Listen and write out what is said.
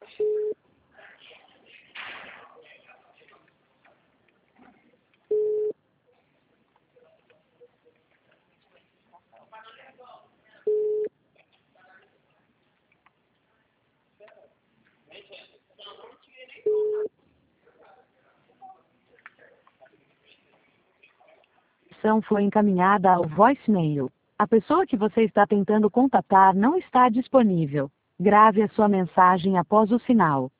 Foi encaminhada ao voicemail. A pessoa que você está tentando contatar não está disponível. Grave a sua mensagem após o sinal.